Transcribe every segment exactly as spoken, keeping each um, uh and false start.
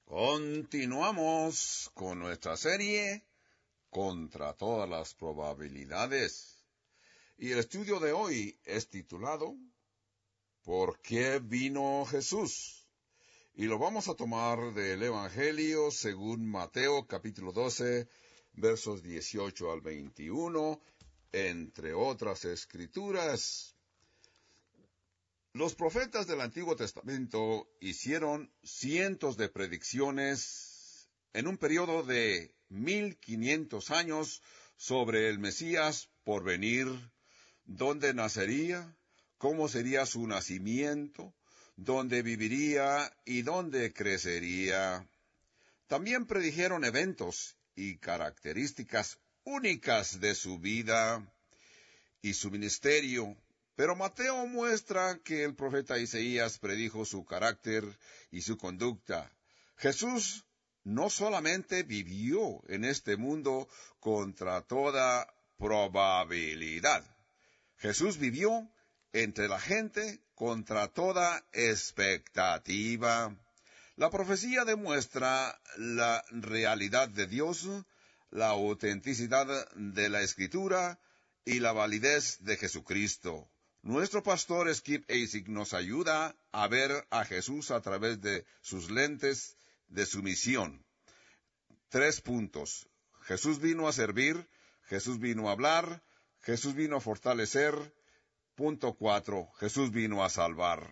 Continuamos con nuestra serie Contra todas las probabilidades. Y el estudio de hoy es titulado ¿Por qué vino Jesús? Y lo vamos a tomar del Evangelio según Mateo capítulo doce, versos dieciocho al veintiuno, entre otras escrituras. Los profetas del Antiguo Testamento hicieron cientos de predicciones en un periodo de mil quinientos años sobre el Mesías por venir, dónde nacería, cómo sería su nacimiento, dónde viviría y dónde crecería. También predijeron eventos y características únicas de su vida y su ministerio. Pero Mateo muestra que el profeta Isaías predijo su carácter y su conducta. Jesús no solamente vivió en este mundo contra toda probabilidad. Jesús vivió entre la gente contra toda expectativa. La profecía demuestra la realidad de Dios, la autenticidad de la Escritura y la validez de Jesucristo. Nuestro pastor Skip Asik nos ayuda a ver a Jesús a través de sus lentes de su misión. Tres puntos. Jesús vino a servir, Jesús vino a hablar, Jesús vino a fortalecer. Punto cuatro. Jesús vino a salvar.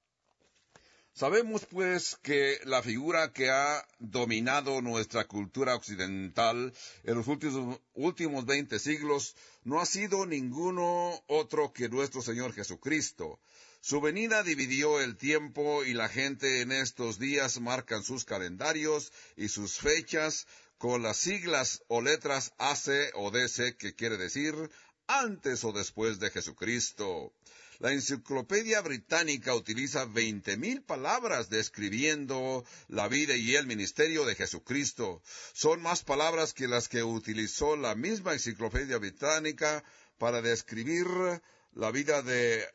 Sabemos, pues, que la figura que ha dominado nuestra cultura occidental en los últimos, últimos veinte siglos no ha sido ninguno otro que nuestro Señor Jesucristo. Su venida dividió el tiempo y la gente en estos días marcan sus calendarios y sus fechas con las siglas o letras A C o D C, que quiere decir antes o después de Jesucristo. La Enciclopedia Británica utiliza veinte mil palabras describiendo la vida y el ministerio de Jesucristo. Son más palabras que las que utilizó la misma Enciclopedia Británica para describir la vida de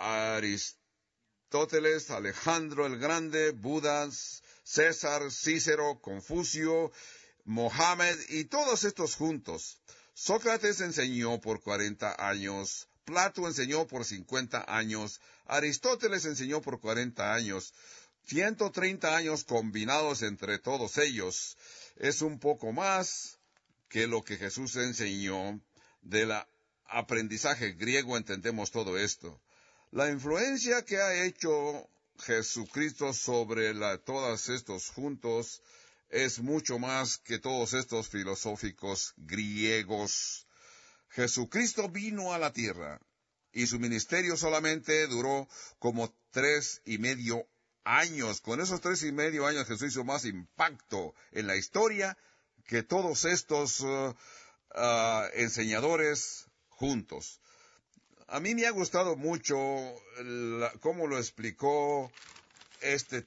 Aristóteles, Alejandro el Grande, Buda, César, Cícero, Confucio, Mohammed y todos estos juntos. Sócrates enseñó por cuarenta años, Plato enseñó por cincuenta años, Aristóteles enseñó por cuarenta años, ciento treinta años combinados entre todos ellos. Es un poco más que lo que Jesús enseñó. Del aprendizaje griego entendemos todo esto. La influencia que ha hecho Jesucristo sobre la, todos estos juntos es mucho más que todos estos filosóficos griegos. Jesucristo vino a la tierra y su ministerio solamente duró como tres y medio años. Con esos tres y medio años Jesús hizo más impacto en la historia que todos estos uh, uh, enseñadores juntos. A mí me ha gustado mucho la, cómo lo explicó este,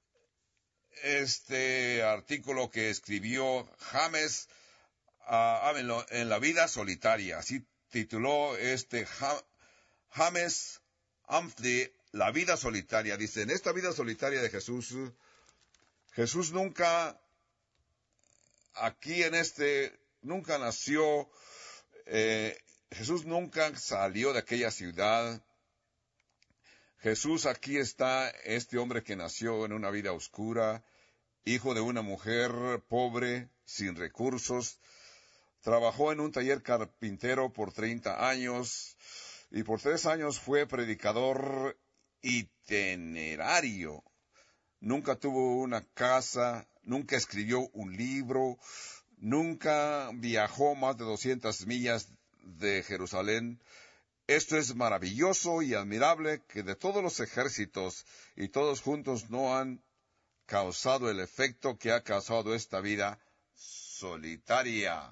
este artículo que escribió James Uh, en la vida solitaria. Así tituló este ha James Humphrey, la vida solitaria. Dice, en esta vida solitaria de Jesús, Jesús nunca, aquí en este, nunca nació, eh, Jesús nunca salió de aquella ciudad. Jesús aquí está, este hombre que nació en una vida oscura, hijo de una mujer pobre, sin recursos. Trabajó en un taller carpintero por treinta años y por tres años fue predicador itinerario. Nunca tuvo una casa, nunca escribió un libro, nunca viajó más de doscientas millas de Jerusalén. Esto es maravilloso y admirable, que de todos los ejércitos y todos juntos no han causado el efecto que ha causado esta vida solitaria.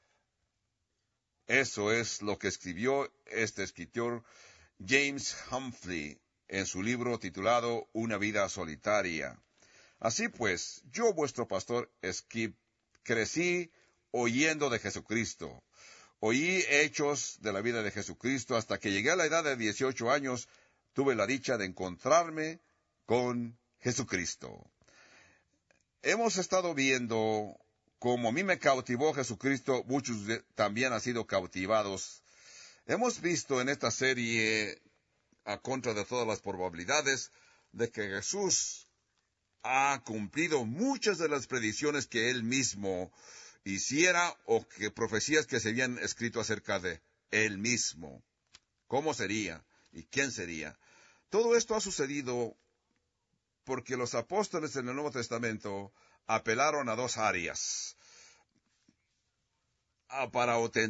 Eso es lo que escribió este escritor James Humphrey en su libro titulado Una vida solitaria. Así pues, yo, vuestro pastor Skip, crecí oyendo de Jesucristo. Oí hechos de la vida de Jesucristo hasta que llegué a la edad de dieciocho años, tuve la dicha de encontrarme con Jesucristo. hemos estado viendo como a mí me cautivó Jesucristo, muchos de, también han sido cautivados. Hemos visto en esta serie, a contra de todas las probabilidades, de que Jesús ha cumplido muchas de las predicciones que él mismo hiciera o que profecías que se habían escrito acerca de él mismo. ¿Cómo sería? ¿Y quién sería? Todo esto ha sucedido porque los apóstoles en el Nuevo Testamento apelaron a dos áreas para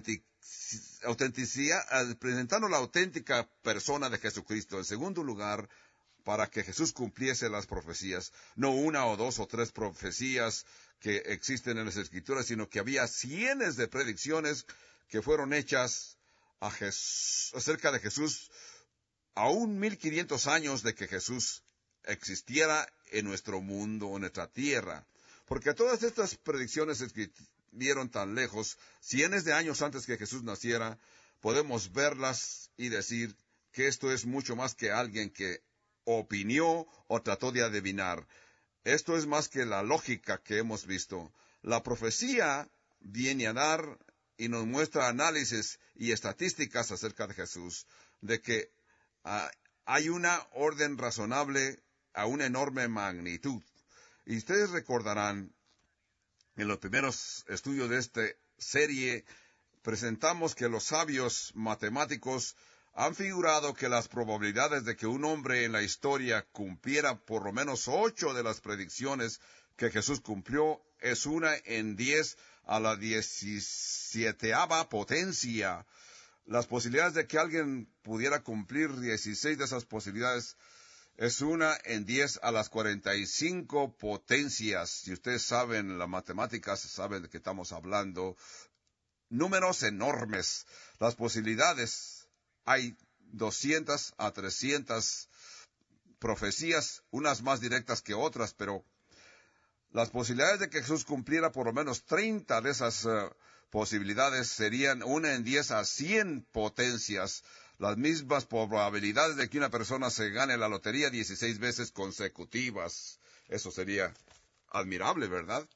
autenticidad, presentando la auténtica persona de Jesucristo. En segundo lugar, para que Jesús cumpliese las profecías, no una o dos o tres profecías que existen en las Escrituras, sino que había cientos de predicciones que fueron hechas a Jesús, acerca de Jesús, aún mil quinientos años de que Jesús existiera en nuestro mundo, en nuestra tierra. Porque todas estas predicciones escribieron tan lejos, cientos de años antes que Jesús naciera, podemos verlas y decir que esto es mucho más que alguien que opinió o trató de adivinar. Esto es más que la lógica que hemos visto. La profecía viene a dar y nos muestra análisis y estadísticas acerca de Jesús, de que uh, hay una orden razonable a una enorme magnitud. Y ustedes recordarán, en los primeros estudios de esta serie, presentamos que los sabios matemáticos han figurado que las probabilidades de que un hombre en la historia cumpliera por lo menos ocho de las predicciones que Jesús cumplió es una en diez a la diecisieteava potencia. Las posibilidades de que alguien pudiera cumplir dieciséis de esas posibilidades es una en diez a las cuarenta y cinco potencias. Si ustedes saben las matemáticas, saben de qué estamos hablando. Números enormes. Las posibilidades, hay doscientas a trescientas profecías, unas más directas que otras, pero las posibilidades de que Jesús cumpliera por lo menos treinta de esas uh, posibilidades serían una en diez a cien potencias. Las mismas probabilidades de que una persona se gane la lotería dieciséis veces consecutivas. Eso sería admirable, ¿verdad?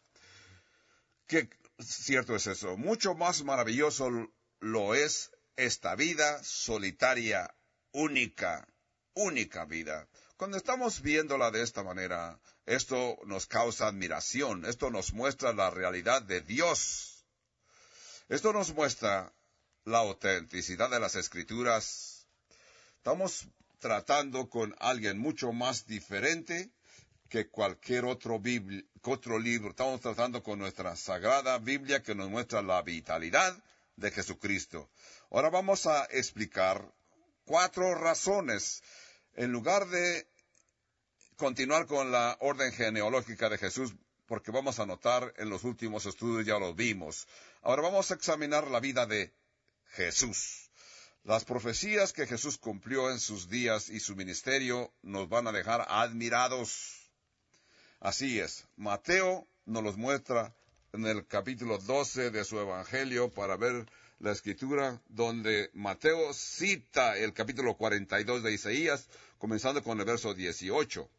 Qué cierto es eso. Mucho más maravilloso lo es esta vida solitaria, única, única vida. Cuando estamos viéndola de esta manera, esto nos causa admiración. Esto nos muestra la realidad de Dios. Esto nos muestra la autenticidad de las Escrituras. Estamos tratando con alguien mucho más diferente que cualquier otro, bibli- otro libro. Estamos tratando con nuestra Sagrada Biblia que nos muestra la vitalidad de Jesucristo. Ahora vamos a explicar cuatro razones. En lugar de continuar con la orden genealógica de Jesús, porque vamos a notar en los últimos estudios ya lo vimos. Ahora vamos a examinar la vida de Jesús. Las profecías que Jesús cumplió en sus días y su ministerio nos van a dejar admirados. Así es, Mateo nos los muestra en el capítulo doce de su Evangelio para ver la Escritura, donde Mateo cita el capítulo cuarenta y dos de Isaías, comenzando con el verso dieciocho.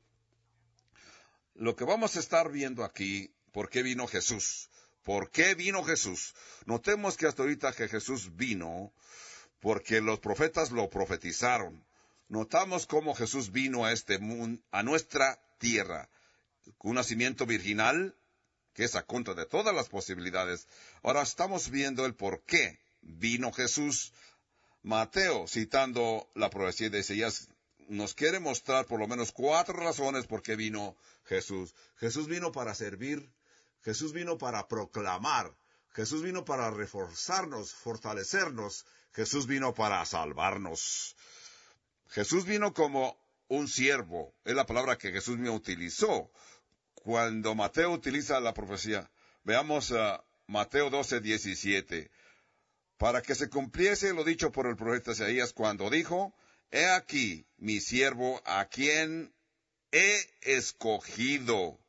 Lo que vamos a estar viendo aquí, ¿por qué vino Jesús? ¿Por qué vino Jesús? Notemos que hasta ahorita que Jesús vino porque los profetas lo profetizaron. Notamos cómo Jesús vino a este mundo, a nuestra tierra, con un nacimiento virginal, que es a contra de todas las posibilidades. Ahora estamos viendo el por qué vino Jesús. Mateo, citando la profecía de Isaías, nos quiere mostrar por lo menos cuatro razones por qué vino Jesús. Jesús vino para servir, Jesús vino para proclamar, Jesús vino para reforzarnos, fortalecernos, Jesús vino para salvarnos. Jesús vino como un siervo, es la palabra que Jesús me utilizó. Cuando Mateo utiliza la profecía, veamos uh, Mateo doce, diecisiete. Para que se cumpliese lo dicho por el profeta Isaías cuando dijo, he aquí mi siervo a quien he escogido,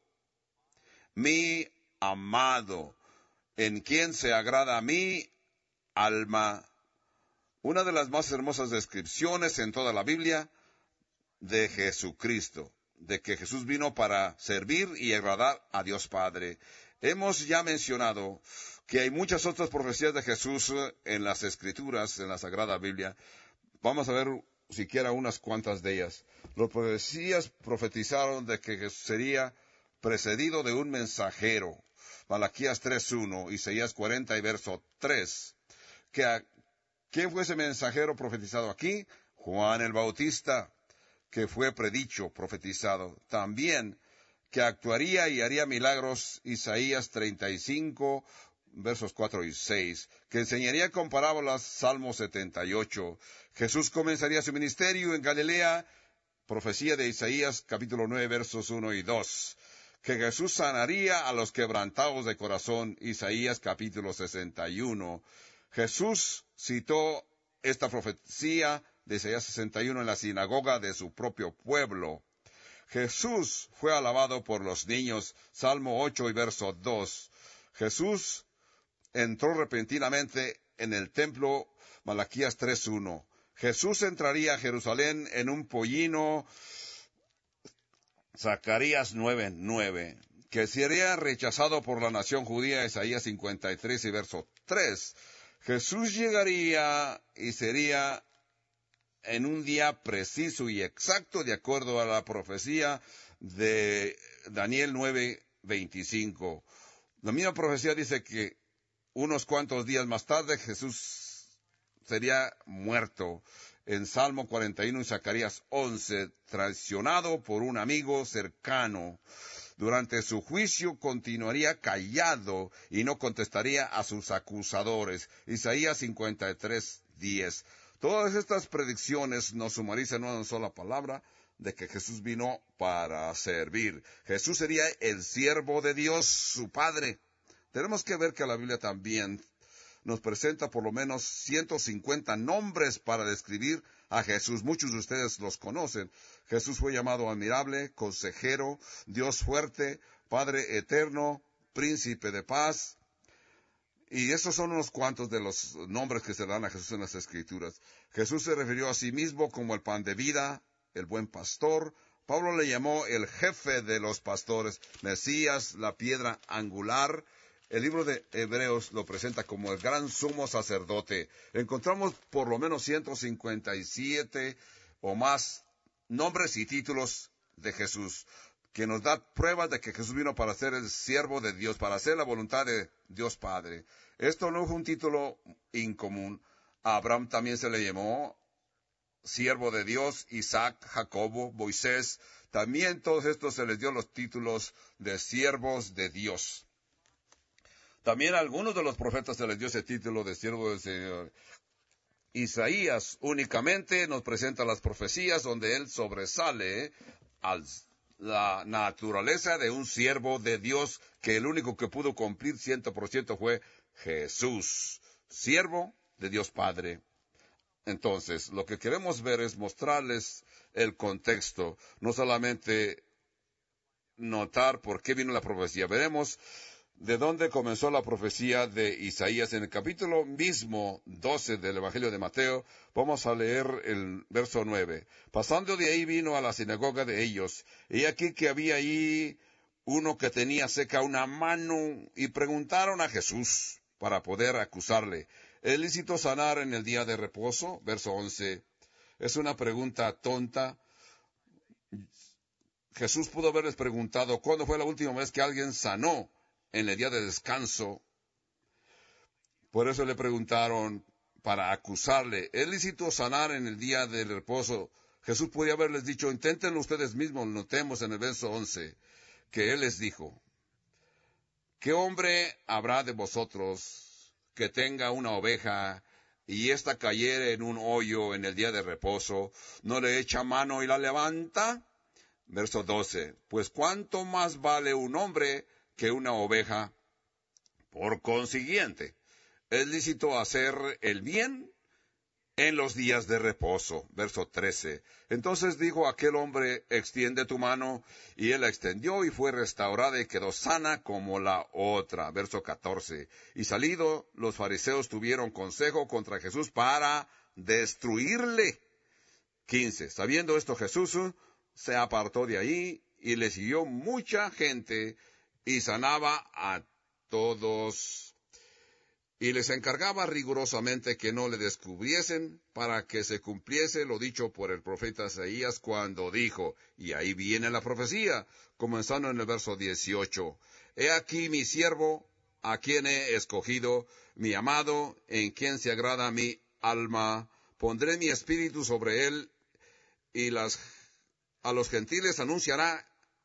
mi amado, en quien se agrada mi alma. Una de las más hermosas descripciones en toda la Biblia de Jesucristo. de que Jesús vino para servir y agradar a Dios Padre. Hemos ya mencionado que hay muchas otras profecías de Jesús en las Escrituras, en la Sagrada Biblia. Vamos a ver siquiera unas cuantas de ellas. Las profecías profetizaron de que Jesús sería precedido de un mensajero. Malaquías tres uno, Isaías cuarenta y verso tres. Que a, ¿Quién fue ese mensajero profetizado aquí? Juan el Bautista, que fue predicho, profetizado. También que actuaría y haría milagros, Isaías treinta y cinco, versos cuatro y seis, que enseñaría con parábolas, Salmo setenta y ocho. Jesús comenzaría su ministerio en Galilea, profecía de Isaías capítulo nueve, versos uno y dos. Que Jesús sanaría a los quebrantados de corazón, Isaías capítulo sesenta y uno. Jesús citó esta profecía de Isaías sesenta y uno en la sinagoga de su propio pueblo. Jesús fue alabado por los niños, Salmo ocho y verso dos. Jesús entró repentinamente en el templo, Malaquías tres uno. Jesús entraría a Jerusalén en un pollino, Zacarías nueve nueve. Que sería rechazado por la nación judía, Isaías cincuenta y tres y verso tres. Jesús llegaría y sería en un día preciso y exacto, de acuerdo a la profecía de Daniel nueve veinticinco. La misma profecía dice que unos cuantos días más tarde Jesús sería muerto. En Salmo cuarenta y uno y Zacarías once, traicionado por un amigo cercano. Durante su juicio continuaría callado y no contestaría a sus acusadores. Isaías cincuenta y tres diez. Todas estas predicciones nos sumarizan en una sola palabra, de que Jesús vino para servir. Jesús sería el siervo de Dios, su Padre. Tenemos que ver que la Biblia también nos presenta por lo menos ciento cincuenta nombres para describir a Jesús. Muchos de ustedes los conocen. Jesús fue llamado admirable, consejero, Dios fuerte, Padre eterno, príncipe de paz. Y esos son unos cuantos de los nombres que se dan a Jesús en las Escrituras. Jesús se refirió a sí mismo como el pan de vida, el buen pastor. Pablo le llamó el jefe de los pastores, Mesías, la piedra angular. El libro de Hebreos lo presenta como el gran sumo sacerdote. Encontramos por lo menos ciento cincuenta y siete o más nombres y títulos de Jesús, que nos da pruebas de que Jesús vino para ser el siervo de Dios, para hacer la voluntad de Dios Padre. Esto no fue un título incomún. A Abraham también se le llamó siervo de Dios, Isaac, Jacobo, Moisés. También todos estos se les dio los títulos de siervos de Dios. También a algunos de los profetas se les dio ese título de siervo del Señor. Isaías únicamente nos presenta las profecías donde él sobresale a la naturaleza de un siervo de Dios, que el único que pudo cumplir cien por ciento fue Jesús, siervo de Dios Padre. Entonces, lo que queremos ver es mostrarles el contexto, no solamente notar por qué vino la profecía. Veremos de dónde comenzó la profecía de Isaías. En el capítulo mismo doce del Evangelio de Mateo, vamos a leer el verso nueve. Pasando de ahí vino a la sinagoga de ellos, y aquí que había ahí uno que tenía seca una mano, y preguntaron a Jesús para poder acusarle: ¿es lícito sanar en el día de reposo? Verso once. Es una pregunta tonta. Jesús pudo haberles preguntado: ¿cuándo fue la última vez que alguien sanó en el día de descanso? Por eso le preguntaron para acusarle: ¿es lícito sanar en el día de reposo? Jesús podía haberles dicho: inténtenlo ustedes mismos. Notemos en el verso once que él les dijo: ¿qué hombre habrá de vosotros que tenga una oveja y ésta cayere en un hoyo en el día de reposo, no le echa mano y la levanta? Verso doce. Pues cuánto más vale un hombre que una oveja. Por consiguiente, es lícito hacer el bien en los días de reposo. Verso trece. Entonces dijo aquel hombre: extiende tu mano. Y él la extendió y fue restaurada y quedó sana como la otra. Verso catorce. Y salido, los fariseos tuvieron consejo contra Jesús para destruirle. quince. Sabiendo esto Jesús se apartó de ahí y le siguió mucha gente y sanaba a todos. Y les encargaba rigurosamente que no le descubriesen para que se cumpliese lo dicho por el profeta Isaías cuando dijo, y ahí viene la profecía, comenzando en el verso dieciocho, he aquí mi siervo, a quien he escogido, mi amado, en quien se agrada mi alma, pondré mi espíritu sobre él, y las, a los gentiles anunciará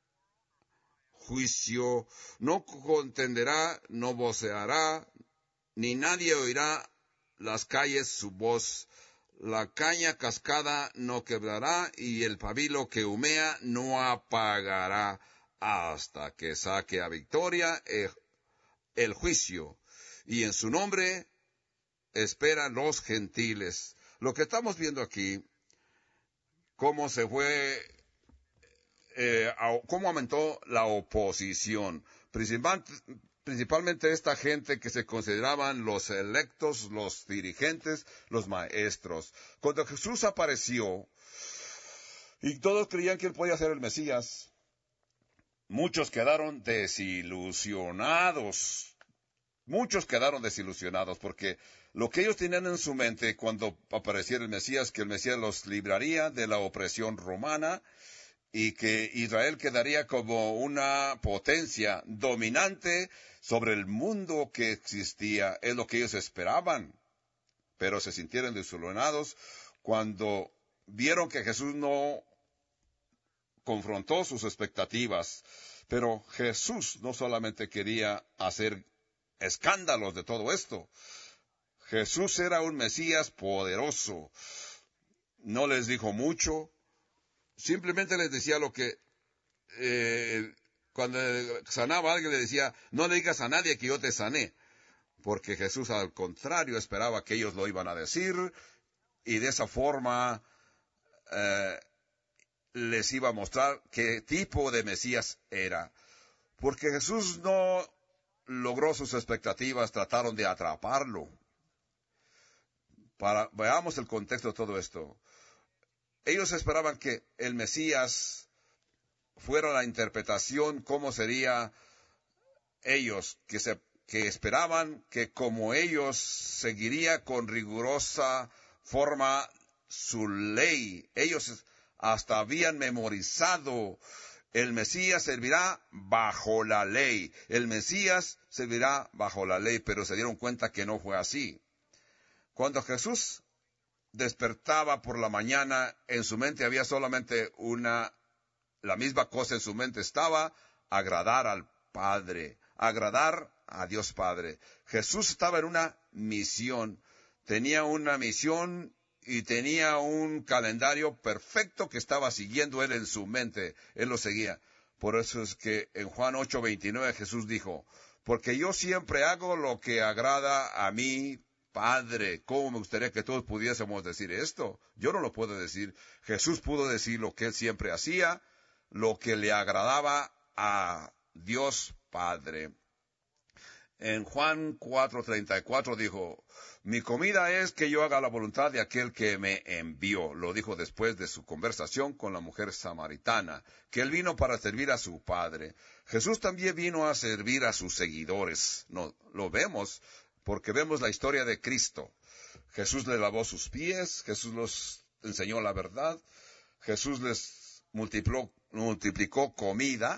juicio, no contenderá, no voceará, ni nadie oirá las calles su voz. La caña cascada no quebrará, y el pabilo que humea no apagará, hasta que saque a victoria el, el juicio. Y en su nombre esperan los gentiles. Lo que estamos viendo aquí, cómo se fue, eh, cómo aumentó la oposición. Principalmente, Principalmente esta gente que se consideraban los electos, los dirigentes, los maestros. Cuando Jesús apareció y todos creían que él podía ser el Mesías, muchos quedaron desilusionados. Muchos quedaron desilusionados porque lo que ellos tenían en su mente cuando apareciera el Mesías, que el Mesías los libraría de la opresión romana, y que Israel quedaría como una potencia dominante sobre el mundo que existía. Es lo que ellos esperaban. Pero se sintieron desilusionados cuando vieron que Jesús no confrontó sus expectativas. Pero Jesús no solamente quería hacer escándalos de todo esto. Jesús era un Mesías poderoso. No les dijo mucho. Simplemente les decía lo que, eh, cuando sanaba a alguien le decía, no le digas a nadie que yo te sané, porque Jesús al contrario esperaba que ellos lo iban a decir, y de esa forma eh, les iba a mostrar qué tipo de Mesías era. Porque Jesús no logró sus expectativas, trataron de atraparlo. Para, veamos el contexto de todo esto. Ellos esperaban que el Mesías fuera la interpretación, cómo sería ellos, que, se, que esperaban que como ellos seguiría con rigurosa forma su ley. Ellos hasta habían memorizado, el Mesías servirá bajo la ley. El Mesías servirá bajo la ley, pero se dieron cuenta que no fue así. Cuando Jesús despertaba por la mañana, en su mente había solamente una, la misma cosa en su mente estaba, agradar al Padre, agradar a Dios Padre. Jesús estaba en una misión, tenía una misión y tenía un calendario perfecto que estaba siguiendo él en su mente, él lo seguía. Por eso es que en Juan ocho veintinueve Jesús dijo, porque yo siempre hago lo que agrada a mí, Padre. ¿Cómo me gustaría que todos pudiésemos decir esto? Yo no lo puedo decir. Jesús pudo decir lo que él siempre hacía, lo que le agradaba a Dios Padre. En Juan cuatro treinta y cuatro dijo, mi comida es que yo haga la voluntad de aquel que me envió. Lo dijo después de su conversación con la mujer samaritana, que él vino para servir a su Padre. Jesús también vino a servir a sus seguidores. No, lo vemos porque vemos la historia de Cristo. Jesús le lavó sus pies, Jesús les enseñó la verdad, Jesús les multiplicó, multiplicó comida.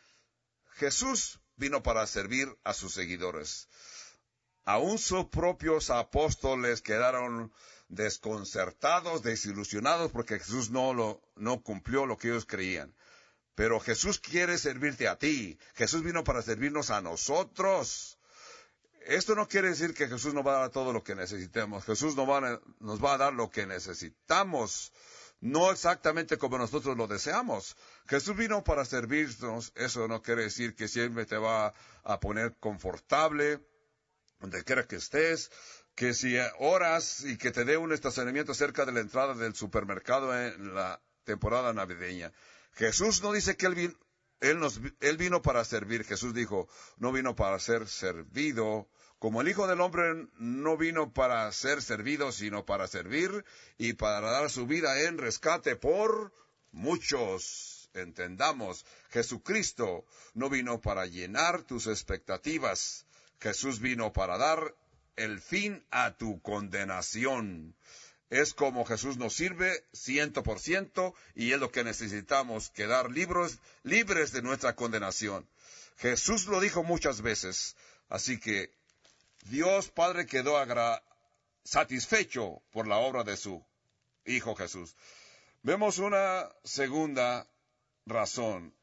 Jesús vino para servir a sus seguidores. Aún sus propios apóstoles quedaron desconcertados, desilusionados, porque Jesús no, lo, no cumplió lo que ellos creían. Pero Jesús quiere servirte a ti. Jesús vino para servirnos a nosotros. Esto no quiere decir que Jesús nos va a dar todo lo que necesitemos. Jesús nos va a, nos va a dar lo que necesitamos, no exactamente como nosotros lo deseamos. Jesús vino para servirnos. Eso no quiere decir que siempre te va a poner confortable, donde quiera que estés, que si oras y que te dé un estacionamiento cerca de la entrada del supermercado en la temporada navideña. Jesús no dice que Él vino, él, nos, él vino para servir. Jesús dijo, no vino para ser servido. Como el Hijo del Hombre no vino para ser servido, sino para servir y para dar su vida en rescate por muchos entendamos, Jesucristo no vino para llenar tus expectativas. Jesús vino para dar el fin a tu condenación. Es como Jesús nos sirve ciento por ciento y es lo que necesitamos, quedar libres, libres de nuestra condenación. Jesús lo dijo muchas veces, así que Dios Padre quedó agra- satisfecho por la obra de su Hijo Jesús. Vemos una segunda razón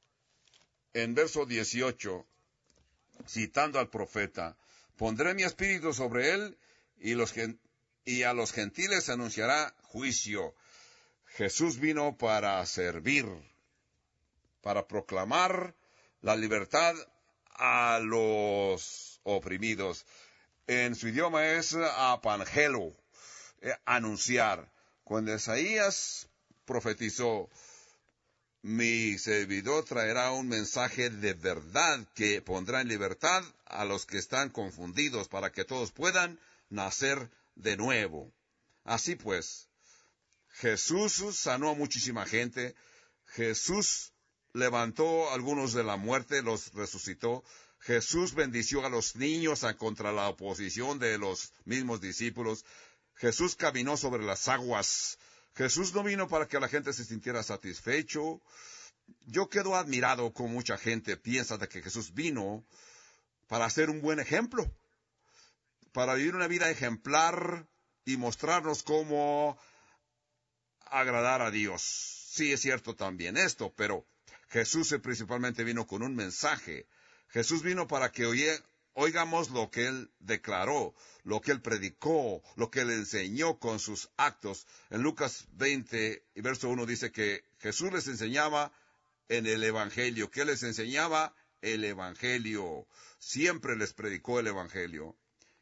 en verso dieciocho, citando al profeta: pondré mi espíritu sobre él y, los, y a los gentiles anunciará juicio. Jesús vino para servir, para proclamar la libertad a los oprimidos. En su idioma es apangelo, eh, anunciar. Cuando Isaías profetizó: mi servidor traerá un mensaje de verdad que pondrá en libertad a los que están confundidos, para que todos puedan nacer de nuevo. Así pues, Jesús sanó a muchísima gente. Jesús levantó a algunos de la muerte, los resucitó. Jesús bendició a los niños a contra la oposición de los mismos discípulos. Jesús caminó sobre las aguas. Jesús no vino para que la gente se sintiera satisfecho. Yo quedo admirado con mucha gente piensa de que Jesús vino para ser un buen ejemplo, para vivir una vida ejemplar y mostrarnos cómo agradar a Dios. Sí, es cierto también esto, pero Jesús principalmente vino con un mensaje. Jesús vino para que oye, oigamos lo que Él declaró, lo que Él predicó, lo que Él enseñó con sus actos. En Lucas veinte, y verso uno dice que Jesús les enseñaba en el Evangelio. ¿Qué les enseñaba? El Evangelio. Siempre les predicó el Evangelio.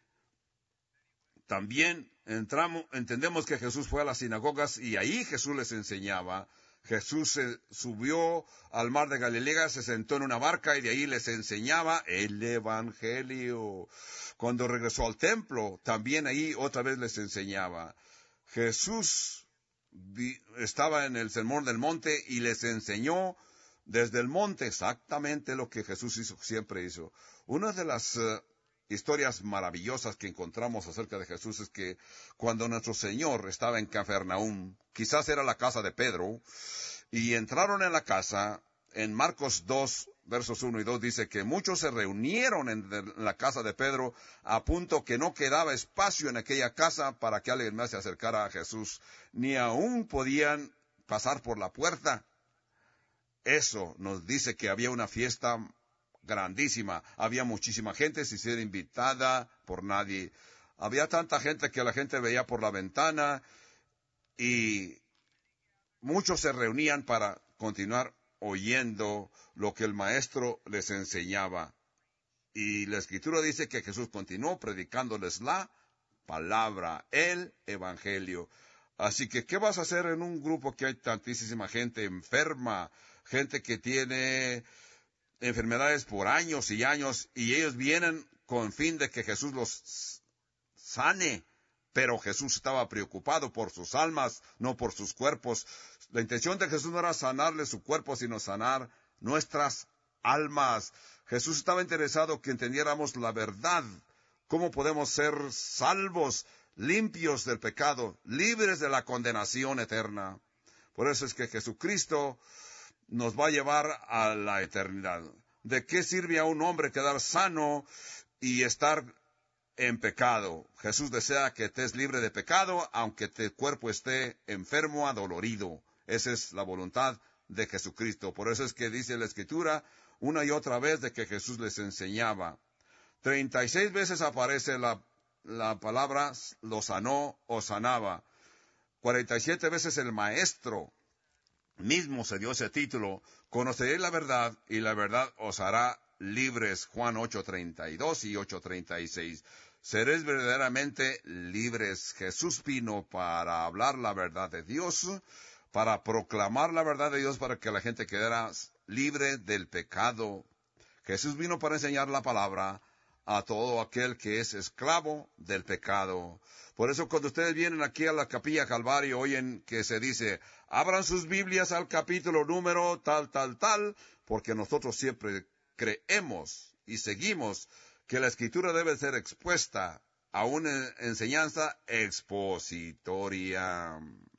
También entramos, entendemos que Jesús fue a las sinagogas y ahí Jesús les enseñaba. Jesús se subió al mar de Galilea, se sentó en una barca y de ahí les enseñaba el Evangelio. Cuando regresó al templo, también ahí otra vez les enseñaba. Jesús vi, estaba en el Sermón del Monte y les enseñó desde el monte exactamente lo que Jesús hizo, siempre hizo. Una de las uh, historias maravillosas que encontramos acerca de Jesús es que cuando nuestro Señor estaba en Cafarnaúm, quizás era la casa de Pedro, y entraron en la casa, en Marcos dos, versos uno y dos, dice que muchos se reunieron en la casa de Pedro, a punto que no quedaba espacio en aquella casa para que alguien más se acercara a Jesús, ni aún podían pasar por la puerta. Eso nos dice que había una fiesta grandísima, había muchísima gente sin ser invitada por nadie. Había tanta gente que la gente veía por la ventana y muchos se reunían para continuar oyendo lo que el maestro les enseñaba. Y la Escritura dice que Jesús continuó predicándoles la palabra, el Evangelio. Así que, ¿qué vas a hacer en un grupo que hay tantísima gente enferma, gente que tiene enfermedades por años y años, y ellos vienen con fin de que Jesús los sane? Pero Jesús estaba preocupado por sus almas, no por sus cuerpos. La intención de Jesús no era sanarle su cuerpo, sino sanar nuestras almas. Jesús estaba interesado que entendiéramos la verdad, cómo podemos ser salvos, limpios del pecado, libres de la condenación eterna. Por eso es que Jesucristo nos va a llevar a la eternidad. ¿De qué sirve a un hombre quedar sano y estar en pecado? Jesús desea que estés libre de pecado, aunque tu cuerpo esté enfermo, adolorido. Esa es la voluntad de Jesucristo. Por eso es que dice la Escritura una y otra vez de que Jesús les enseñaba. Treinta y seis veces aparece la, la palabra lo sanó o sanaba. Cuarenta y siete veces el maestro mismo se dio ese título. Conoceréis la verdad y la verdad os hará libres. Juan ocho treinta y dos y ocho treinta y seis. Seréis verdaderamente libres. Jesús vino para hablar la verdad de Dios, para proclamar la verdad de Dios, para que la gente quedara libre del pecado. Jesús vino para enseñar la palabra a todo aquel que es esclavo del pecado. Por eso cuando ustedes vienen aquí a la Capilla Calvario, oyen que se dice, Abran sus Biblias al capítulo número tal, tal, tal, porque nosotros siempre creemos y seguimos que la Escritura debe ser expuesta a una enseñanza expositoria.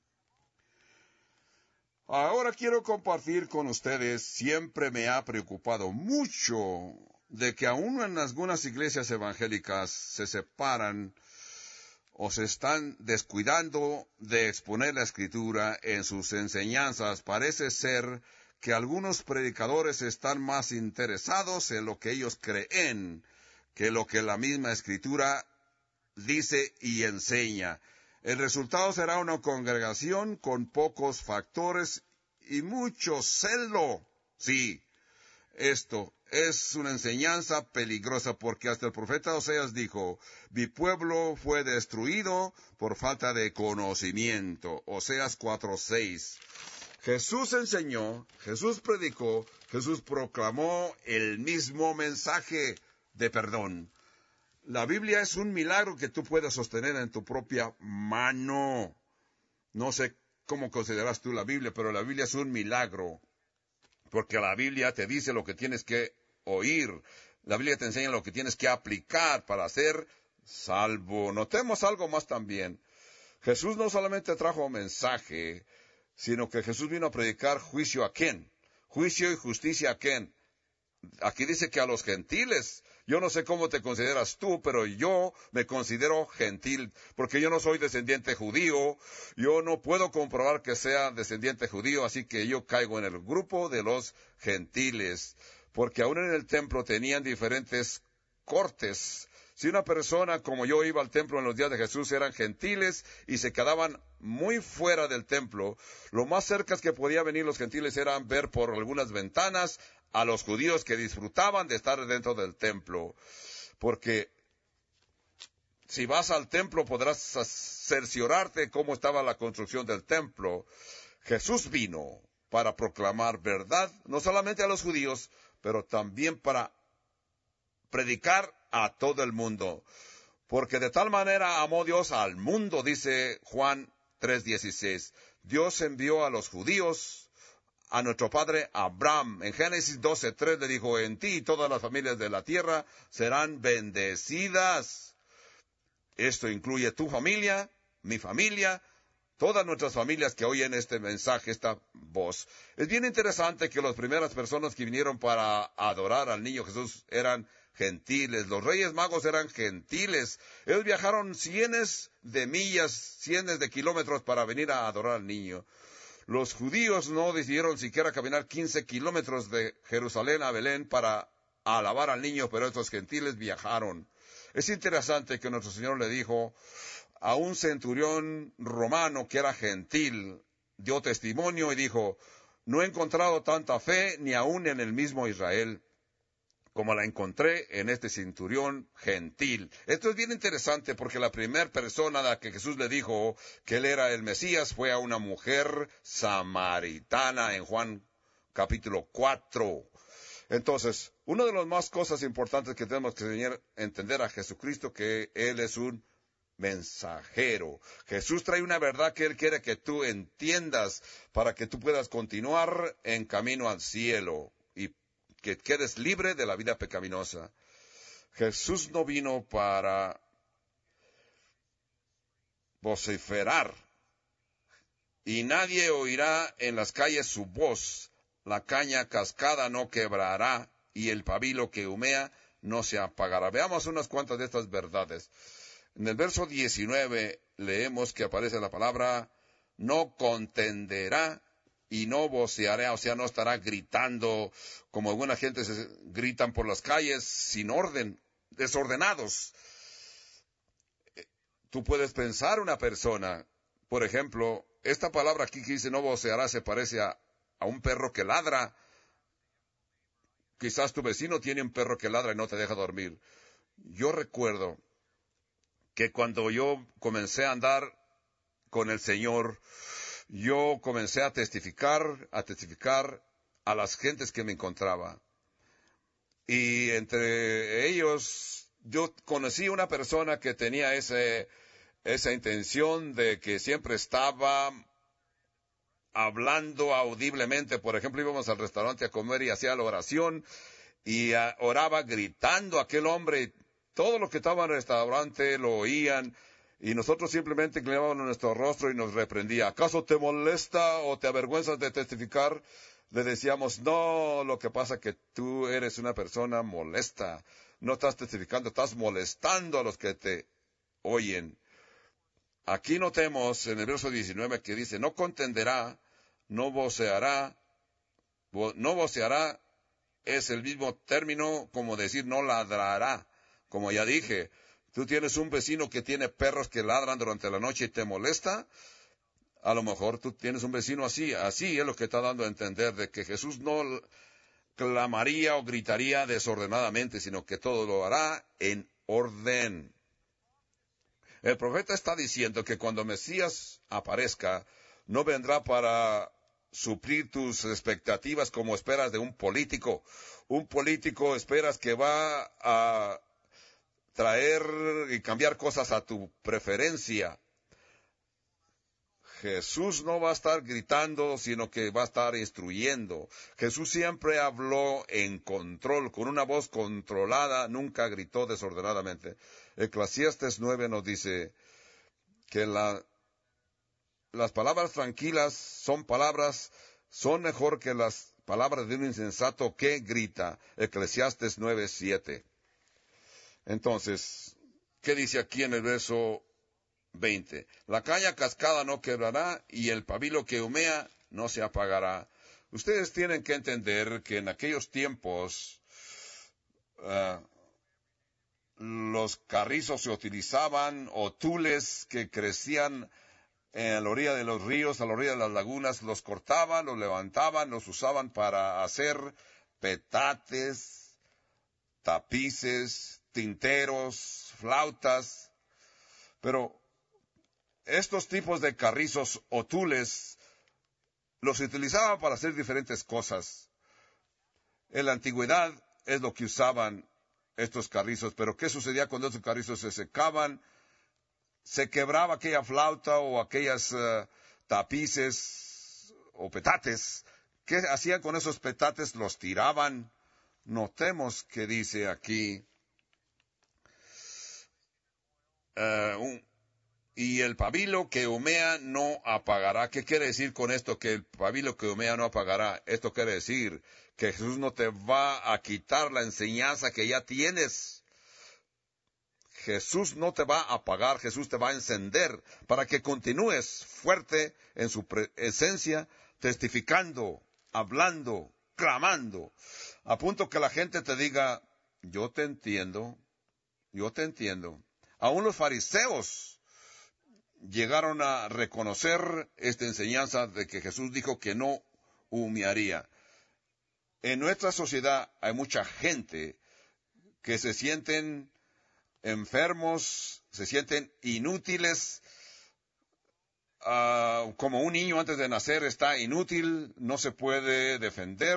Ahora quiero compartir con ustedes, siempre me ha preocupado mucho de que aún en algunas iglesias evangélicas se separan o se están descuidando de exponer la Escritura en sus enseñanzas. Parece ser que algunos predicadores están más interesados en lo que ellos creen que lo que la misma Escritura dice y enseña. El resultado será una congregación con pocos factores y mucho celo. Sí, esto es una enseñanza peligrosa porque hasta el profeta Oseas dijo, mi pueblo fue destruido por falta de conocimiento. Oseas cuatro seis. Jesús enseñó, Jesús predicó, Jesús proclamó el mismo mensaje de perdón. La Biblia es un milagro que tú puedes sostener en tu propia mano. No sé cómo consideras tú la Biblia, pero la Biblia es un milagro. Porque la Biblia te dice lo que tienes que oír. La Biblia te enseña lo que tienes que aplicar para ser salvo. Notemos algo más también. Jesús no solamente trajo mensaje, sino que Jesús vino a predicar juicio a quién. Juicio y justicia a quién. Aquí dice que a los gentiles. Yo no sé cómo te consideras tú, pero yo me considero gentil, porque yo no soy descendiente judío, yo no puedo comprobar que sea descendiente judío, así que yo caigo en el grupo de los gentiles, porque aún en el templo tenían diferentes cortes. Si una persona como yo iba al templo en los días de Jesús, eran gentiles y se quedaban muy fuera del templo. Lo más cerca que podían venir los gentiles eran ver por algunas ventanas a los judíos que disfrutaban de estar dentro del templo. Porque si vas al templo podrás cerciorarte cómo estaba la construcción del templo. Jesús vino para proclamar verdad, no solamente a los judíos, pero también para predicar a todo el mundo. Porque de tal manera amó Dios al mundo, dice Juan tres dieciséis. Dios envió a los judíos, a nuestro padre Abraham. En Génesis doce tres le dijo, en ti todas las familias de la tierra serán bendecidas. Esto incluye tu familia, mi familia, todas nuestras familias que oyen este mensaje, esta voz. Es bien interesante que las primeras personas que vinieron para adorar al niño Jesús eran gentiles. Los reyes magos eran gentiles. Ellos viajaron cientos de millas, cientos de kilómetros para venir a adorar al niño. Los judíos no decidieron siquiera caminar quince kilómetros de Jerusalén a Belén para alabar al niño, pero estos gentiles viajaron. Es interesante que nuestro Señor le dijo a un centurión romano que era gentil, dio testimonio y dijo, no he encontrado tanta fe ni aún en el mismo Israel como la encontré en este centurión gentil. Esto es bien interesante porque la primera persona a la que Jesús le dijo que él era el Mesías fue a una mujer samaritana en Juan capítulo cuatro. Entonces, una de las más cosas importantes que tenemos que entender a Jesucristo, que Él es un mensajero. Jesús trae una verdad que Él quiere que tú entiendas para que tú puedas continuar en camino al cielo y que quedes libre de la vida pecaminosa. Jesús no vino para vociferar, y nadie oirá en las calles su voz. La caña cascada no quebrará, y el pabilo que humea no se apagará. Veamos unas cuantas de estas verdades. En el verso diecinueve leemos que aparece la palabra no contenderá y no voceará, o sea, no estará gritando como alguna gente se gritan por las calles sin orden, desordenados. Tú puedes pensar una persona, por ejemplo, esta palabra aquí que dice no voceará se parece a, a un perro que ladra. Quizás tu vecino tiene un perro que ladra y no te deja dormir. Yo recuerdo que cuando yo comencé a andar con el Señor, yo comencé a testificar, a testificar a las gentes que me encontraba. Y entre ellos, yo conocí una persona que tenía ese, esa intención de que siempre estaba hablando audiblemente. Por ejemplo, íbamos al restaurante a comer y hacía la oración y uh, oraba gritando aquel hombre. Todos los que estaban en el restaurante lo oían y nosotros simplemente inclinábamos nuestro rostro y nos reprendía. ¿Acaso te molesta o te avergüenzas de testificar? Le decíamos, no, lo que pasa es que tú eres una persona molesta. No estás testificando, estás molestando a los que te oyen. Aquí notemos en el verso diecinueve que dice, no contenderá, no voceará, vo, no voceará es el mismo término como decir no ladrará. Como ya dije, tú tienes un vecino que tiene perros que ladran durante la noche y te molesta. A lo mejor tú tienes un vecino así. Así es lo que está dando a entender de que Jesús no clamaría o gritaría desordenadamente, sino que todo lo hará en orden. El profeta está diciendo que cuando Mesías aparezca, no vendrá para suplir tus expectativas como esperas de un político. Un político esperas que va a traer y cambiar cosas a tu preferencia. Jesús no va a estar gritando, sino que va a estar instruyendo. Jesús siempre habló en control, con una voz controlada, nunca gritó desordenadamente. Eclesiastes nueve nos dice que la, las palabras tranquilas son palabras, son mejor que las palabras de un insensato que grita. Eclesiastes nueve siete. Entonces, ¿qué dice aquí en el verso veinte? La caña cascada no quebrará y el pabilo que humea no se apagará. Ustedes tienen que entender que en aquellos tiempos uh, los carrizos se utilizaban o tules que crecían en la orilla de los ríos, a la orilla de las lagunas, los cortaban, los levantaban, los usaban para hacer petates, tapices, tinteros, flautas, pero estos tipos de carrizos o tules los utilizaban para hacer diferentes cosas. En la antigüedad es lo que usaban estos carrizos, pero ¿qué sucedía cuando estos carrizos se secaban? Se quebraba aquella flauta o aquellas uh, tapices o petates. ¿Qué hacían con esos petates? Los tiraban. Notemos que dice aquí, uh, un, y el pabilo que humea no apagará. ¿Qué quiere decir con esto que el pabilo que humea no apagará? Esto quiere decir que Jesús no te va a quitar la enseñanza que ya tienes. Jesús no te va a apagar, Jesús te va a encender para que continúes fuerte en su esencia, testificando, hablando, clamando, a punto que la gente te diga, yo te entiendo, yo te entiendo. Aún los fariseos llegaron a reconocer esta enseñanza de que Jesús dijo que no humearía. En nuestra sociedad hay mucha gente que se sienten enfermos, se sienten inútiles, uh, como un niño antes de nacer está inútil, no se puede defender,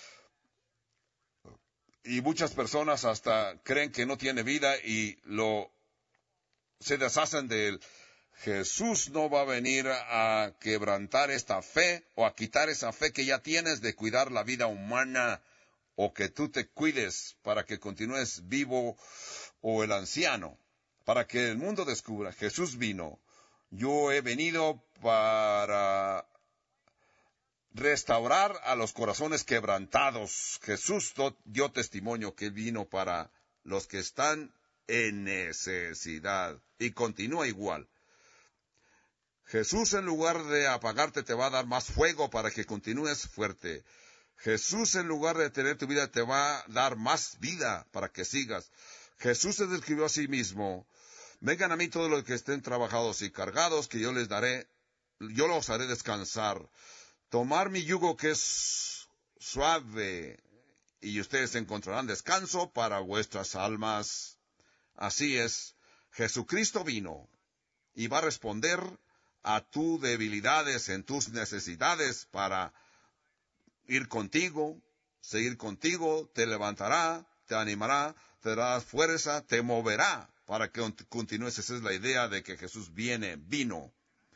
y muchas personas hasta creen que no tiene vida y lo se deshacen de él. Jesús no va a venir a quebrantar esta fe o a quitar esa fe que ya tienes de cuidar la vida humana o que tú te cuides para que continúes vivo o el anciano, para que el mundo descubra. Jesús vino. Yo he venido para restaurar a los corazones quebrantados. Jesús dio testimonio que vino para los que están en necesidad y continúa igual. Jesús en lugar de apagarte te va a dar más fuego para que continúes fuerte. Jesús en lugar de tener tu vida te va a dar más vida para que sigas. Jesús se describió a sí mismo, vengan a mí todos los que estén trabajados y cargados, que yo les daré, yo los haré descansar. Tomar mi yugo que es suave, y ustedes encontrarán descanso para vuestras almas. Así es, Jesucristo vino y va a responder a tus debilidades, en tus necesidades, para ir contigo, seguir contigo, te levantará, te animará, te dará fuerza, te moverá para que continúes. Esa es la idea de que Jesús viene, vino.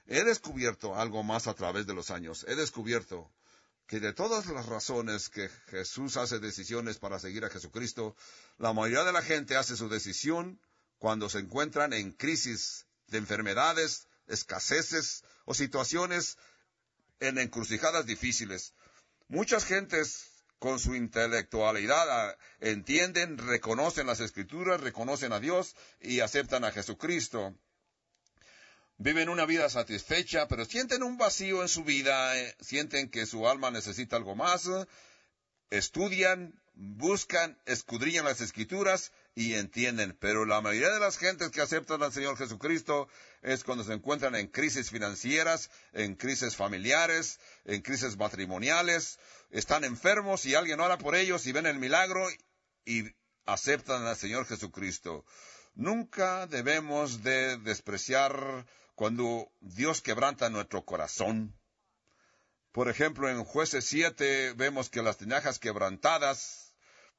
he descubierto algo más a través de los años. He descubierto que de todas las razones que Jesús hace decisiones para seguir a Jesucristo, la mayoría de la gente hace su decisión cuando se encuentran en crisis de enfermedades, escaseces o situaciones en encrucijadas difíciles. Muchas gentes con su intelectualidad entienden, reconocen las Escrituras, reconocen a Dios y aceptan a Jesucristo. Viven una vida satisfecha, pero sienten un vacío en su vida, eh, sienten que su alma necesita algo más, eh, estudian, buscan, escudriñan las Escrituras y entienden. Pero la mayoría de las gentes que aceptan al Señor Jesucristo es cuando se encuentran en crisis financieras, en crisis familiares, en crisis matrimoniales, están enfermos y alguien ora por ellos y ven el milagro y aceptan al Señor Jesucristo. Nunca debemos de despreciar cuando Dios quebranta nuestro corazón. Por ejemplo, en Jueces siete vemos que las tinajas quebrantadas,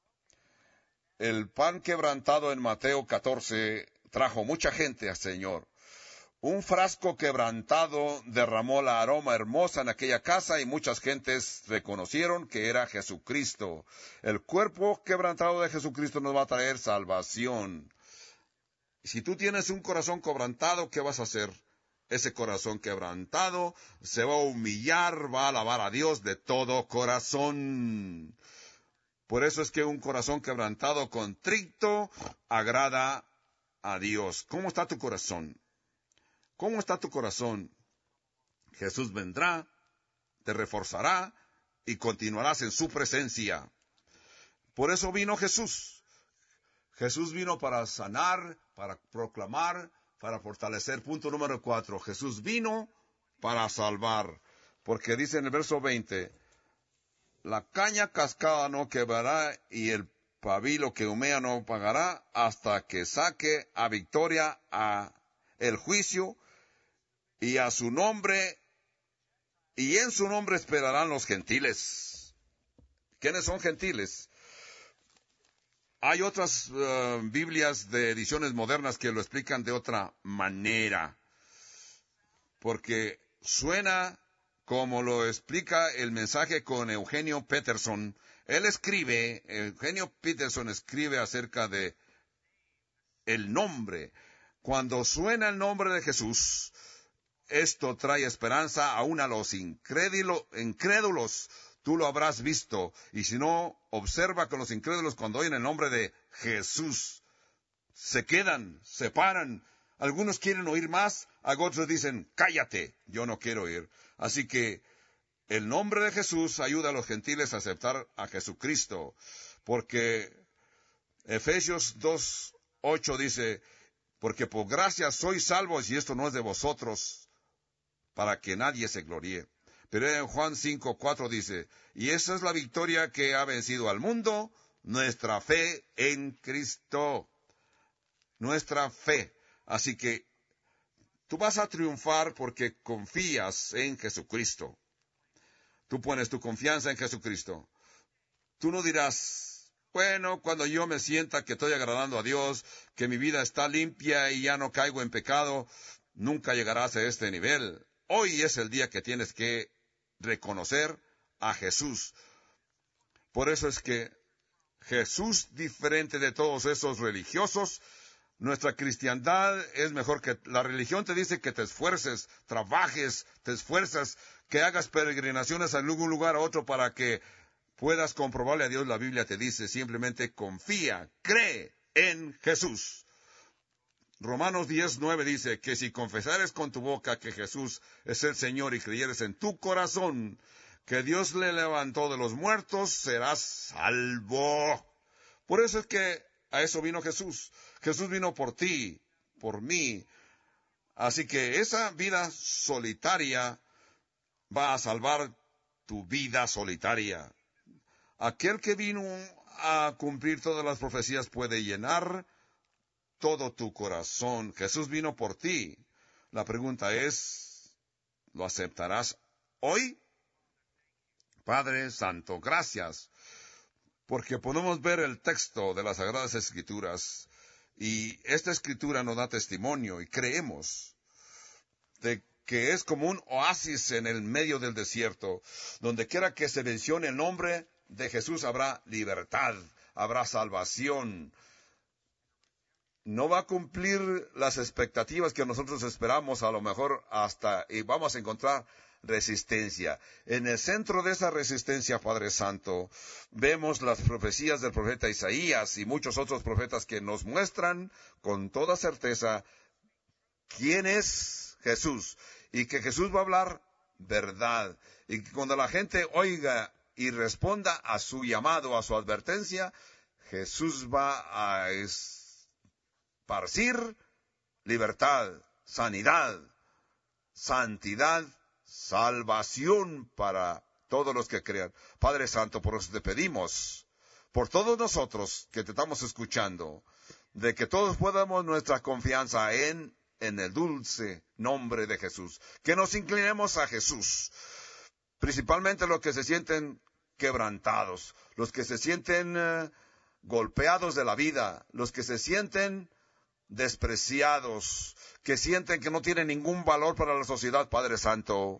el pan quebrantado en Mateo catorce trajo mucha gente al Señor. Un frasco quebrantado derramó la aroma hermosa en aquella casa y muchas gentes reconocieron que era Jesucristo. El cuerpo quebrantado de Jesucristo nos va a traer salvación. Si tú tienes un corazón quebrantado, ¿qué vas a hacer? Ese corazón quebrantado se va a humillar, va a alabar a Dios de todo corazón. Por eso es que un corazón quebrantado, contrito, agrada a Dios. ¿Cómo está tu corazón? ¿Cómo está tu corazón? Jesús vendrá, te reforzará y continuarás en su presencia. Por eso vino Jesús. Jesús vino para sanar, para proclamar, para fortalecer. Punto número cuatro. Jesús vino para salvar. Porque dice en el verso veinte, la caña cascada no quebrará y el pabilo que humea no pagará hasta que saque a victoria a el juicio y a su nombre, y en su nombre esperarán los gentiles. ¿Quiénes son gentiles? Hay otras uh, Biblias de ediciones modernas que lo explican de otra manera, porque suena como lo explica el mensaje con Eugenio Peterson. Él escribe, Eugenio Peterson escribe acerca de el nombre. Cuando suena el nombre de Jesús, esto trae esperanza aún a los incrédulos, incrédulos. Tú lo habrás visto. Y si no, observa con los incrédulos cuando oyen el nombre de Jesús. Se quedan, se paran. Algunos quieren oír más, otros dicen, cállate, yo no quiero oír. Así que el nombre de Jesús ayuda a los gentiles a aceptar a Jesucristo. Porque Efesios dos ocho dice, porque por gracia sois salvos y esto no es de vosotros, para que nadie se gloríe. Pero en Juan cinco cuatro dice, y esa es la victoria que ha vencido al mundo, nuestra fe en Cristo. Nuestra fe. Así que tú vas a triunfar porque confías en Jesucristo. Tú pones tu confianza en Jesucristo. Tú no dirás, bueno, cuando yo me sienta que estoy agradando a Dios, que mi vida está limpia y ya no caigo en pecado, nunca llegarás a este nivel. Hoy es el día que tienes que reconocer a Jesús. Por eso es que Jesús, diferente de todos esos religiosos, nuestra cristiandad es mejor que la religión. Te dice que te esfuerces, trabajes, te esfuerzas, que hagas peregrinaciones de un lugar a otro para que puedas comprobarle a Dios. La Biblia te dice simplemente confía, cree en Jesús. Romanos diez nueve dice que si confesares con tu boca que Jesús es el Señor y creyeres en tu corazón que Dios le levantó de los muertos, serás salvo. Por eso es que a eso vino Jesús. Jesús vino por ti, por mí. Así que esa vida solitaria va a salvar tu vida solitaria. Aquel que vino a cumplir todas las profecías puede llenar todo tu corazón. Jesús vino por ti. La pregunta es, ¿lo aceptarás hoy? Padre Santo, gracias, porque podemos ver el texto de las Sagradas Escrituras, y esta Escritura nos da testimonio, y creemos de que es como un oasis en el medio del desierto. Donde quiera que se mencione el nombre de Jesús habrá libertad, habrá salvación. No va a cumplir las expectativas que nosotros esperamos, a lo mejor hasta, y vamos a encontrar resistencia. En el centro de esa resistencia, Padre Santo, vemos las profecías del profeta Isaías y muchos otros profetas que nos muestran con toda certeza quién es Jesús, y que Jesús va a hablar verdad, y que cuando la gente oiga y responda a su llamado, a su advertencia, Jesús va a esparcir libertad, sanidad, santidad, salvación para todos los que crean. Padre Santo, por eso te pedimos, por todos nosotros que te estamos escuchando, de que todos podamos nuestra confianza en, en el dulce nombre de Jesús. Que nos inclinemos a Jesús, principalmente los que se sienten quebrantados, los que se sienten uh, golpeados de la vida, los que se sienten despreciados, que sienten que no tienen ningún valor para la sociedad, Padre Santo.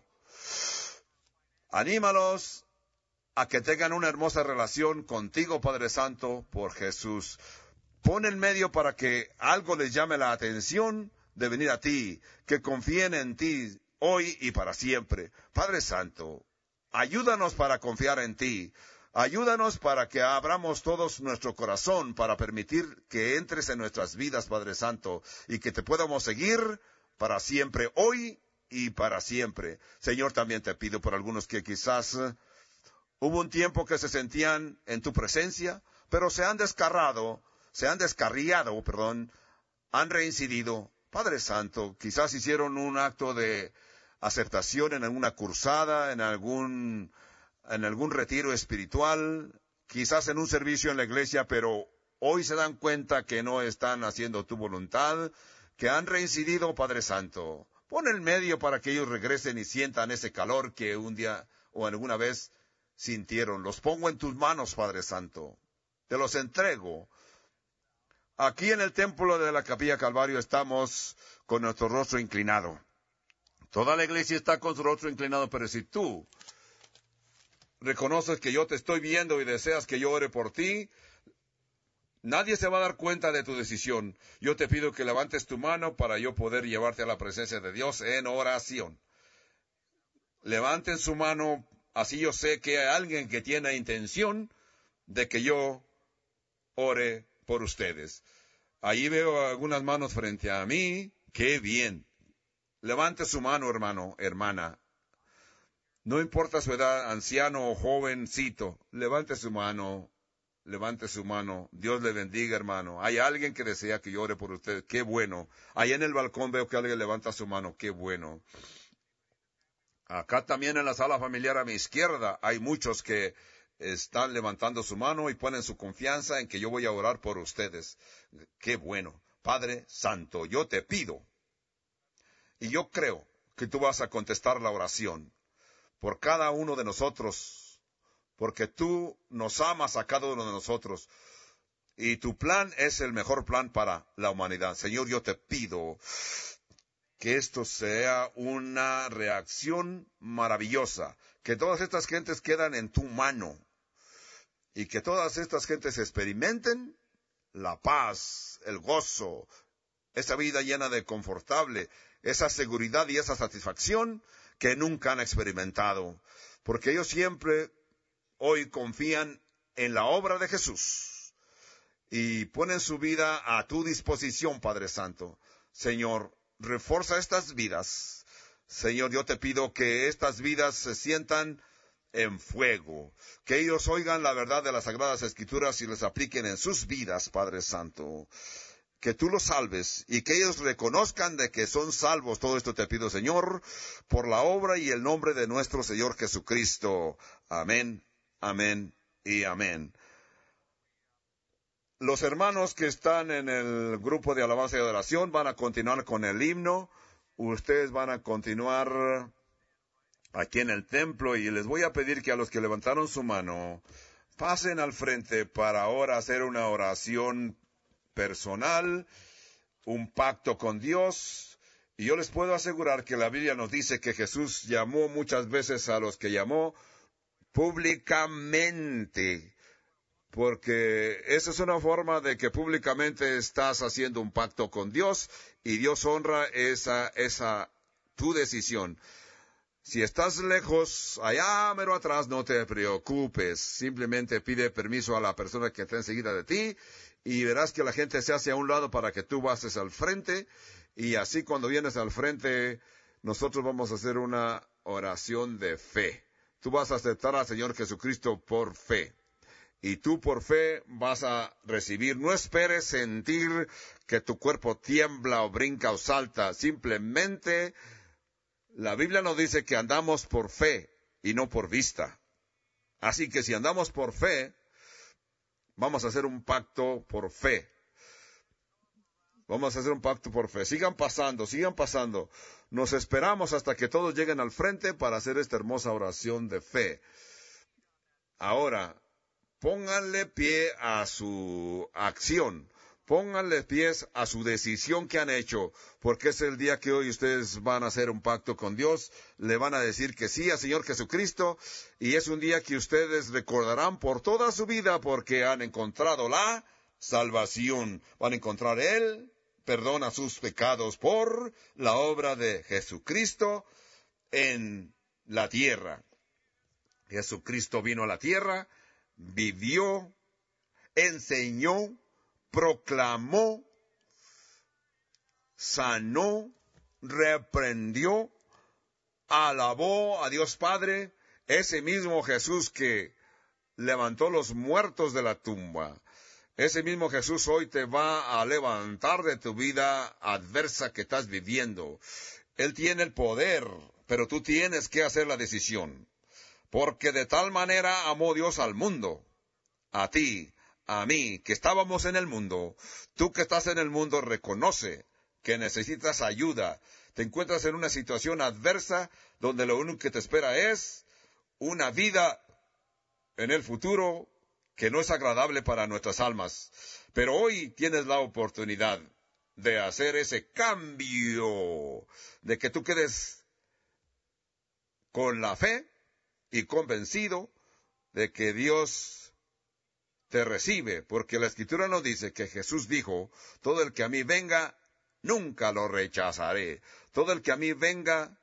Anímalos a que tengan una hermosa relación contigo, Padre Santo, por Jesús. Pon el medio para que algo les llame la atención de venir a ti, que confíen en ti hoy y para siempre. Padre Santo, ayúdanos para confiar en ti. Ayúdanos para que abramos todos nuestro corazón para permitir que entres en nuestras vidas, Padre Santo, y que te podamos seguir para siempre, hoy y para siempre. Señor, también te pido por algunos que quizás uh, hubo un tiempo que se sentían en tu presencia, pero se han descarrado, se han descarriado, perdón, han reincidido. Padre Santo, quizás hicieron un acto de aceptación en alguna cursada, en algún, en algún retiro espiritual, quizás en un servicio en la iglesia, pero hoy se dan cuenta que no están haciendo tu voluntad, que han reincidido, Padre Santo. Pon el medio para que ellos regresen y sientan ese calor que un día o alguna vez sintieron. Los pongo en tus manos, Padre Santo. Te los entrego. Aquí en el templo de la Capilla Calvario estamos con nuestro rostro inclinado. Toda la iglesia está con su rostro inclinado, pero si tú reconoces que yo te estoy viendo y deseas que yo ore por ti, nadie se va a dar cuenta de tu decisión. Yo te pido que levantes tu mano para yo poder llevarte a la presencia de Dios en oración. Levanten su mano, así yo sé que hay alguien que tiene intención de que yo ore por ustedes. Ahí veo algunas manos frente a mí. ¡Qué bien! Levante su mano, hermano, hermana. No importa su edad, anciano o jovencito, levante su mano, levante su mano. Dios le bendiga, hermano. Hay alguien que desea que yo ore por usted. ¡Qué bueno! Ahí en el balcón veo que alguien levanta su mano. ¡Qué bueno! Acá también en la sala familiar a mi izquierda hay muchos que están levantando su mano y ponen su confianza en que yo voy a orar por ustedes. ¡Qué bueno! Padre Santo, yo te pido, y yo creo que tú vas a contestar la oración por cada uno de nosotros, porque tú nos amas a cada uno de nosotros, y tu plan es el mejor plan para la humanidad. Señor, yo te pido que esto sea una reacción maravillosa, que todas estas gentes quedan en tu mano, y que todas estas gentes experimenten la paz, el gozo, esa vida llena de confortable, esa seguridad y esa satisfacción que nunca han experimentado, porque ellos siempre hoy confían en la obra de Jesús y ponen su vida a tu disposición, Padre Santo. Señor, refuerza estas vidas. Señor, yo te pido que estas vidas se sientan en fuego, que ellos oigan la verdad de las Sagradas Escrituras y les apliquen en sus vidas, Padre Santo. Que tú los salves y que ellos reconozcan de que son salvos. Todo esto te pido, Señor, por la obra y el nombre de nuestro Señor Jesucristo. Amén, amén y amén. Los hermanos que están en el grupo de alabanza y adoración van a continuar con el himno. Ustedes van a continuar aquí en el templo y les voy a pedir que a los que levantaron su mano pasen al frente para ahora hacer una oración personal, un pacto con Dios, Y yo les puedo asegurar que la Biblia nos dice que Jesús llamó muchas veces a los que llamó públicamente, porque esa es una forma de que públicamente estás haciendo un pacto con Dios y Dios honra esa, esa, tu decisión. Si estás lejos, allá mero atrás, no te preocupes. Simplemente pide permiso a la persona que está enseguida de ti y verás que la gente se hace a un lado para que tú pases al frente. Y así cuando vienes al frente, nosotros vamos a hacer una oración de fe. Tú vas a aceptar al Señor Jesucristo por fe. Y tú por fe vas a recibir. No esperes sentir que tu cuerpo tiembla o brinca o salta. Simplemente la Biblia nos dice que andamos por fe y no por vista. Así que si andamos por fe, vamos a hacer un pacto por fe. Vamos a hacer un pacto por fe. Sigan pasando, sigan pasando. Nos esperamos hasta que todos lleguen al frente para hacer esta hermosa oración de fe. Ahora, pónganle pie a su acción. Pónganle pies a su decisión que han hecho, porque es el día que hoy ustedes van a hacer un pacto con Dios, le van a decir que sí al Señor Jesucristo, y es un día que ustedes recordarán por toda su vida, porque han encontrado la salvación. Van a encontrar Él, perdona sus pecados por la obra de Jesucristo en la tierra. Jesucristo vino a la tierra, vivió, enseñó, proclamó, sanó, reprendió, alabó a Dios Padre, ese mismo Jesús que levantó los muertos de la tumba. Ese mismo Jesús hoy te va a levantar de tu vida adversa que estás viviendo. Él tiene el poder, pero tú tienes que hacer la decisión. Porque de tal manera amó Dios al mundo, a ti, a mí, que estábamos en el mundo. Tú que estás en el mundo, reconoce que necesitas ayuda. Te encuentras en una situación adversa donde lo único que te espera es una vida en el futuro que no es agradable para nuestras almas. Pero hoy tienes la oportunidad de hacer ese cambio, de que tú quedes con la fe y convencido de que Dios te recibe, porque la Escritura nos dice que Jesús dijo, todo el que a mí venga, nunca lo rechazaré. Todo el que a mí venga,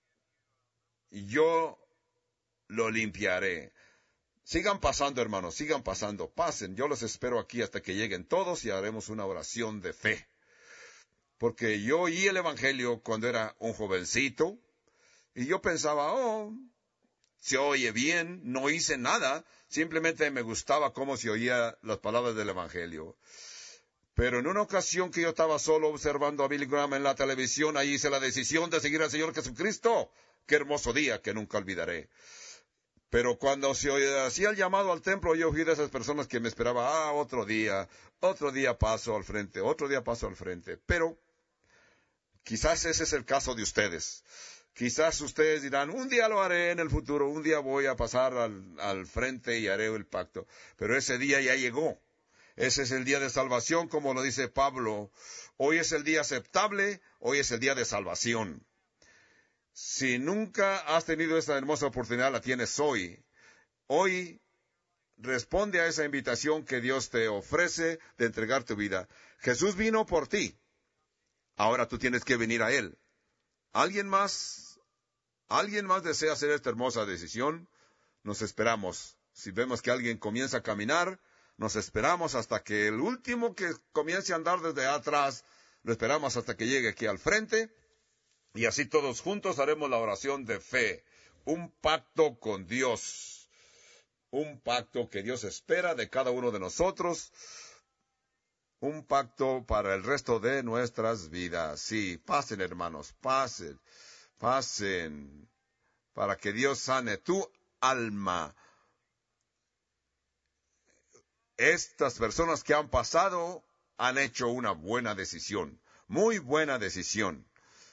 yo lo limpiaré. Sigan pasando, hermanos, sigan pasando, pasen. Yo los espero aquí hasta que lleguen todos y haremos una oración de fe. Porque yo oí el Evangelio cuando era un jovencito y yo pensaba, oh, se oye bien, no hice nada, simplemente me gustaba cómo se oía las palabras del Evangelio. Pero en una ocasión que yo estaba solo observando a Billy Graham en la televisión, ahí hice la decisión de seguir al Señor Jesucristo. Qué hermoso día que nunca olvidaré. Pero cuando se hacía el llamado al templo, yo fui de esas personas que me esperaba, ah, otro día, otro día paso al frente, otro día paso al frente. Pero quizás ese es el caso de ustedes. Quizás ustedes dirán, un día lo haré en el futuro, un día voy a pasar al, al frente y haré el pacto. Pero ese día ya llegó. Ese es el día de salvación, como lo dice Pablo. Hoy es el día aceptable, hoy es el día de salvación. Si nunca has tenido esta hermosa oportunidad, la tienes hoy. Hoy responde a esa invitación que Dios te ofrece de entregar tu vida. Jesús vino por ti. Ahora tú tienes que venir a Él. ¿Alguien más? ¿Alguien más desea hacer esta hermosa decisión? Nos esperamos. Si vemos que alguien comienza a caminar, nos esperamos hasta que el último que comience a andar desde atrás, lo esperamos hasta que llegue aquí al frente. Y así todos juntos haremos la oración de fe. Un pacto con Dios. Un pacto que Dios espera de cada uno de nosotros. Un pacto para el resto de nuestras vidas. Sí, pasen, hermanos, pasen, pasen, para que Dios sane tu alma. Estas personas que han pasado han hecho una buena decisión, muy buena decisión.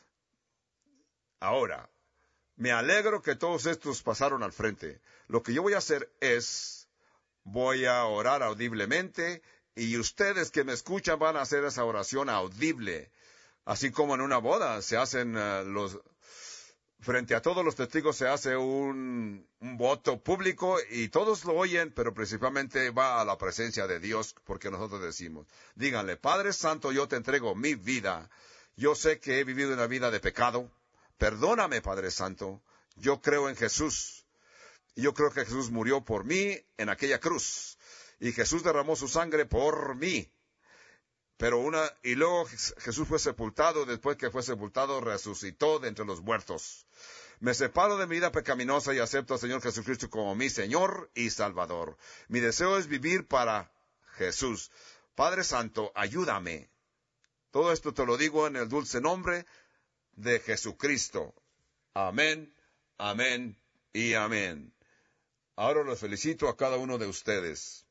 Ahora, me alegro que todos estos pasaron al frente. Lo que yo voy a hacer es, voy a orar audiblemente, y ustedes que me escuchan van a hacer esa oración audible. Así como en una boda se hacen uh, los, frente a todos los testigos se hace un, un voto público y todos lo oyen, pero principalmente va a la presencia de Dios, porque nosotros decimos, díganle, Padre Santo, yo te entrego mi vida. Yo sé que he vivido una vida de pecado. Perdóname, Padre Santo. Yo creo en Jesús. Yo creo que Jesús murió por mí en aquella cruz. Y Jesús derramó su sangre por mí. Pero una, y luego Jesús fue sepultado, después que fue sepultado, resucitó de entre los muertos. Me separo de mi vida pecaminosa y acepto al Señor Jesucristo como mi Señor y Salvador. Mi deseo es vivir para Jesús. Padre Santo, ayúdame. Todo esto te lo digo en el dulce nombre de Jesucristo. Amén, amén y amén. Ahora los felicito a cada uno de ustedes.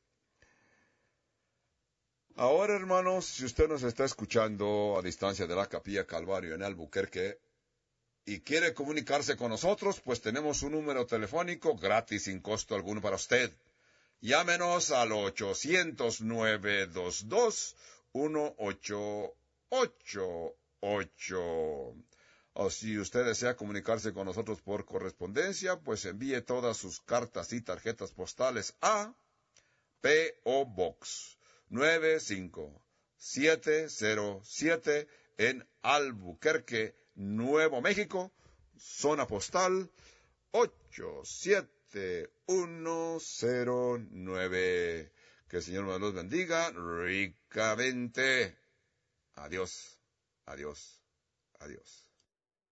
Ahora, hermanos, si usted nos está escuchando a distancia de la Capilla Calvario en Albuquerque y quiere comunicarse con nosotros, pues tenemos un número telefónico gratis sin costo alguno para usted. Llámenos al ochocientos, nueve dos dos, uno ocho ocho ocho. O si usted desea comunicarse con nosotros por correspondencia, pues envíe todas sus cartas y tarjetas postales a P O Box nueve cinco siete cero siete en Albuquerque, Nuevo México, zona postal ocho siete uno cero nueve. Que el Señor nos los bendiga ricamente. Adiós, adiós, adiós.